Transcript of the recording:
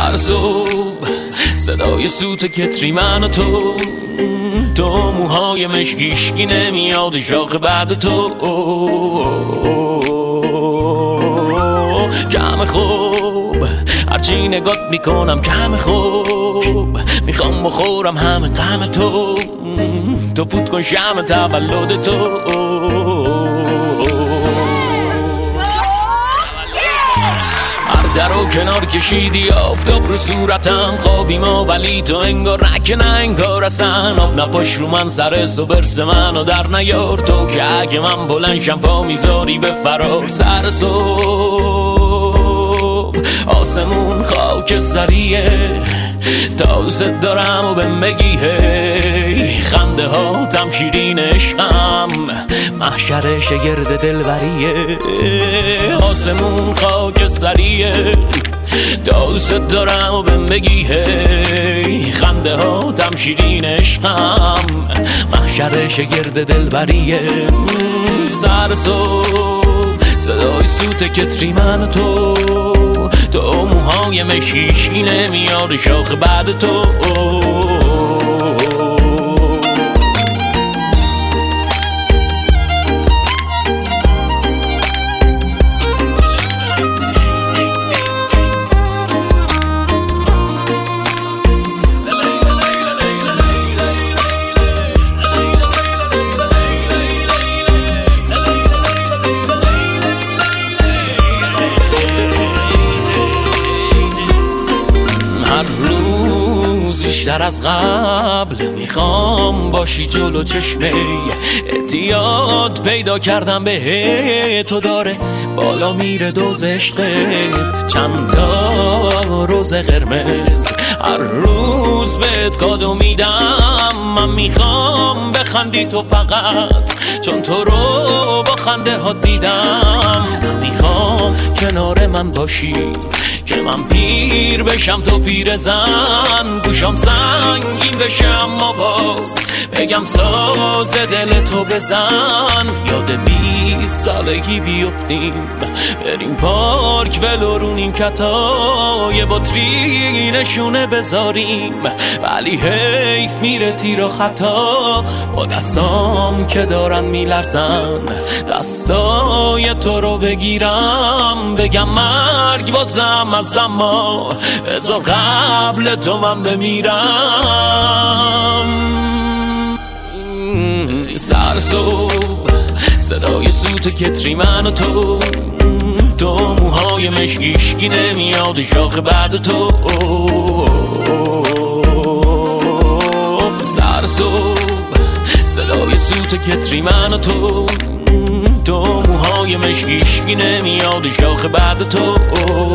سر صبح صدای سوت کتری من و تو موهای مشکیشکی نمیاد شاخ بعد تو کم خوب هرچی نگات میکنم کم خوب میخوام بخورم همه غم تو فوت کن شمع تولد تو در و کنار کشیدی آفتاب رو صورتم خوابی ما ولی تو انگار نکه نه انگار اصلا آب نپاش رو من سر برس منو در نیار تو که اگه من بلنشم پا میذاری به فرار سر صبح آسمون خاک سریه تا دوست دارم و بهم بگی هی خنده ها تم شیرین عشقم محشر شگرد دلبریه آسمون خاک سریه تا دوست دارم و بهم بگی هی خنده ها تم شیرین عشقم محشر شگرد دلبریه سر صبح صدای سوت کتری من و تو موهای مشیشی نمیاد شاخ بعد تو بیشتر از قبل میخوام باشی جلو چشمه اعتیاد پیدا کردم به تو داره بالا میره دوز عشقت چند تا روز قرمز هر روز بهت کادو میدم من میخوام بخندی تو فقط چون تو رو با خنده ها دیدم میخوام کنار من باشی که من پیر بشم تو پیر زن گوشم سنگین بشه اما باز بگم ساز دل تو بزن یاد 20 سالگی بیفتیم بریم پارک ولورونیم کتای بطری نشونه بذاریم ولی حیف میره تیر و خطا با دستام که دارن میلرزن دستای تو رو بگیرم بگم مرگ بازم از اما بذار قبل تو من بمیرم سر صبح صدای سوت کتری من و تو موهای مشکیشکی نمیاد شاخ بعد تو سر صبح صدای سوت کتری من و تو موهای مشکیشکی نمیاد شاخ بعد تو